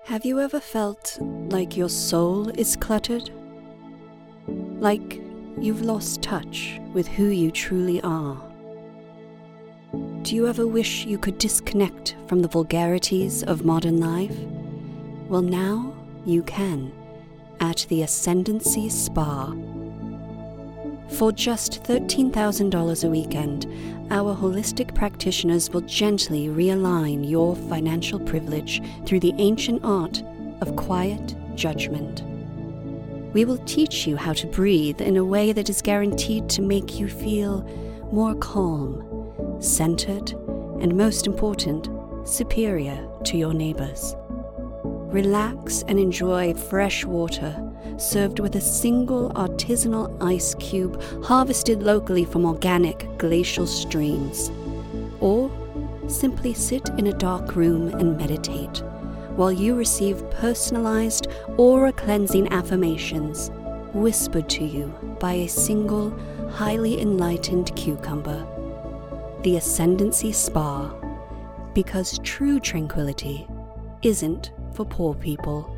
Have you ever felt like your soul is cluttered? Like you've lost touch with who you truly are? Do you ever wish you could disconnect from the vulgarities of modern life? Well, now you can at the Ascendancy Spa. For just $13,000 a weekend, our holistic practitioners will gently realign your financial privilege through the ancient art of quiet judgment. We will teach you how to breathe in a way that is guaranteed to make you feel more calm, centered, and most important, superior to your neighbors. Relax and enjoy fresh water served with a single artisanal ice cube harvested locally from organic glacial streams. Or simply sit in a dark room and meditate while you receive personalized aura-cleansing affirmations whispered to you by a single highly enlightened cucumber. The Ascendancy Spa, because true tranquility isn't for poor people.